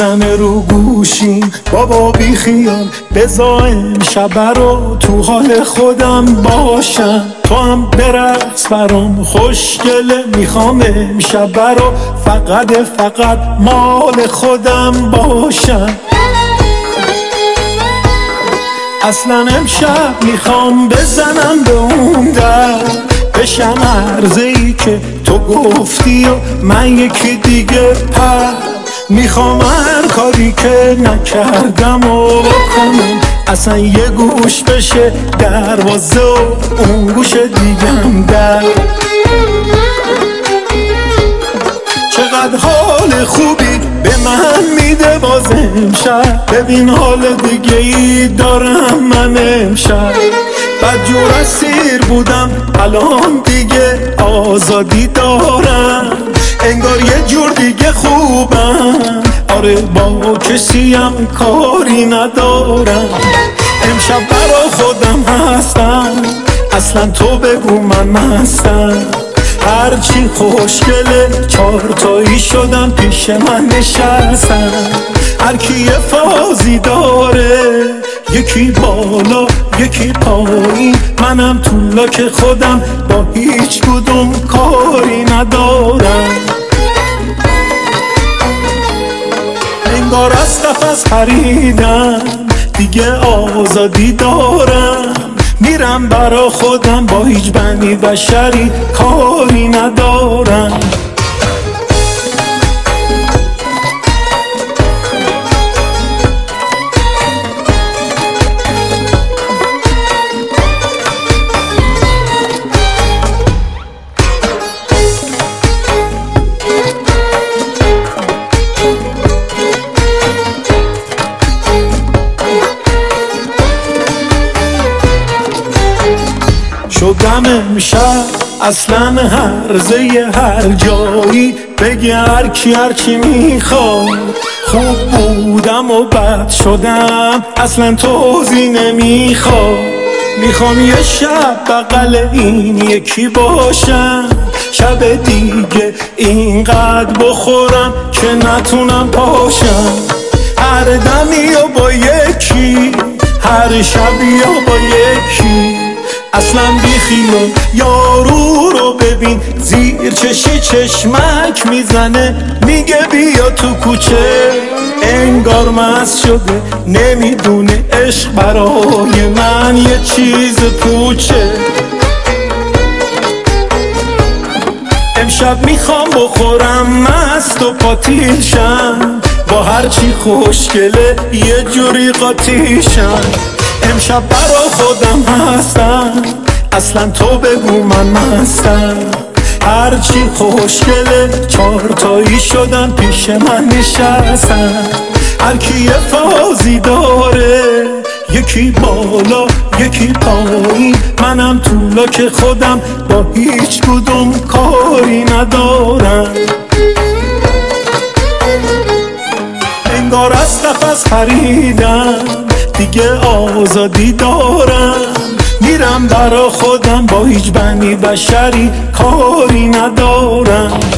میزنه رو گوشیم. بابا بی خیال بذار امشب رو تو حال خودم باشم. تو هم برقص برام خوشگله، میخوام امشب رو فقط مال خودم باشم. اصلا امشب میخوام بزنم به اون در، بشم عرضه‌ای که تو گفتی و من یکی دیگه میخوام هر کاری که نکردم و بکنم. اصلا یه گوش بشه دروازه و اون گوش دیگم در. چقدر حال خوبی به من میده باز امشب. ببین حال دیگه ای دارم من امشب. بدجور اسیر بودم الان دیگه آزادی دارم. انگار یه جور دیگه خوبم. آره با کسیم کاری ندارم. امشب برا خودم هستم، اصلا تو بگو من مستم. هرچی خوشگله چارتایی شدم پیش من نشستم. هر کی یه فازی داره، یکی بالا یکی پایین، منم تو لاک خودم با هیچ کدوم کاری ندارم. انگار از قفس پریدم دیگه آزادی دارم. میرم برا خودم با هیچ بنی بشری کاری ندارم. شدم امشب اصلا هرزه هر جایی، بگی هر کی هرچی میخواد. خوب بودم و بد شدم اصلا توضیح نمیخواد. میخوام یه شب بغل این یکی باشم، شب دیگه اینقدر بخورم که نتونم پاشم. هر دمی و با یکی، هر شبی و با یکی. اصلا بیخیال یارو رو ببین زیر چشمک میزنه، میگه بیا تو کوچه. انگار مست شده نمیدونه عشق برای من یه چیز پوچه. امشب میخوام بخورم مست و پاتیل شم، با هرچی خوشگله یه جوری قاطیشم. امشب برا خودم هستم، اصلا تو بگو من مستم. هرچی خوشگله چارتایی شدن پیش من نشستم. هر کی یه فازی داره، یکی بالا یکی پایین، منم تو لاک خودم با هیچ کدوم کاری ندارم. انگار از قفس پریدم دیگه آزادی دارم. میرم برا خودم با هیچ بنی بشری کاری ندارم.